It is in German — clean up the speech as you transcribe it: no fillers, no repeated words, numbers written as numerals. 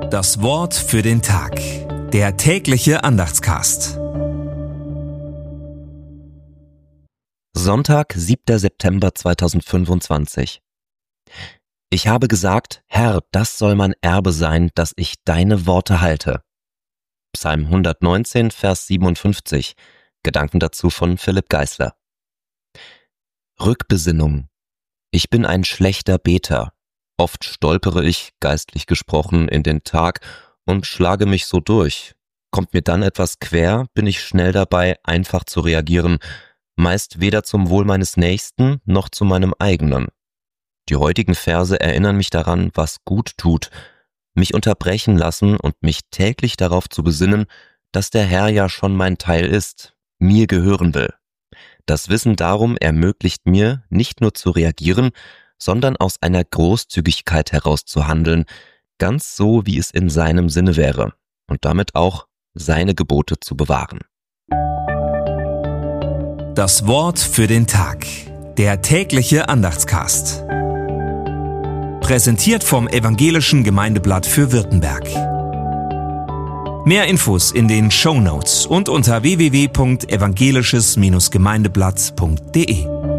Das Wort für den Tag. Der tägliche Andachtscast. Sonntag, 7. September 2025. Ich habe gesagt, Herr, das soll mein Erbe sein, dass ich deine Worte halte. Psalm 119, Vers 57. Gedanken dazu von Philipp Geisler. Rückbesinnung. Ich bin ein schlechter Beter. Oft stolpere ich, geistlich gesprochen, in den Tag und schlage mich so durch. Kommt mir dann etwas quer, bin ich schnell dabei, einfach zu reagieren, meist weder zum Wohl meines Nächsten noch zu meinem eigenen. Die heutigen Verse erinnern mich daran, was gut tut, mich unterbrechen lassen und mich täglich darauf zu besinnen, dass der Herr ja schon mein Teil ist, mir gehören will. Das Wissen darum ermöglicht mir, nicht nur zu reagieren, sondern aus einer Großzügigkeit heraus zu handeln, ganz so, wie es in seinem Sinne wäre, und damit auch seine Gebote zu bewahren. Das Wort für den Tag. Der tägliche Andachtscast. Präsentiert vom Evangelischen Gemeindeblatt für Württemberg. Mehr Infos in den Shownotes und unter www.evangelisches-gemeindeblatt.de.